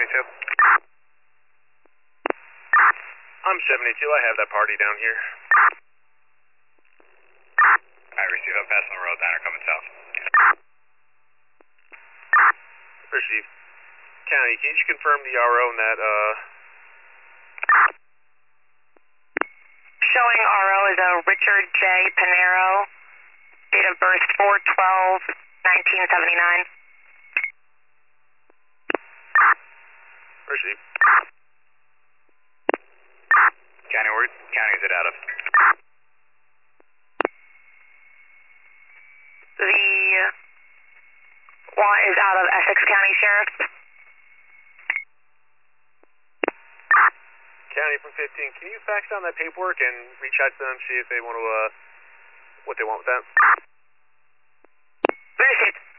72. I'm 72. I have that party down here. I receive. I'm passing the road diner coming south. Receive. County, can you confirm the RO in that, Showing RO is a Richard J. Pinero, date of birth 4/12/1979. Receive. County, where county is it out of? The want is out of Essex County Sheriff. County from 15, can you fax down that paperwork and reach out to them, see if they want to, what they want with that? Received.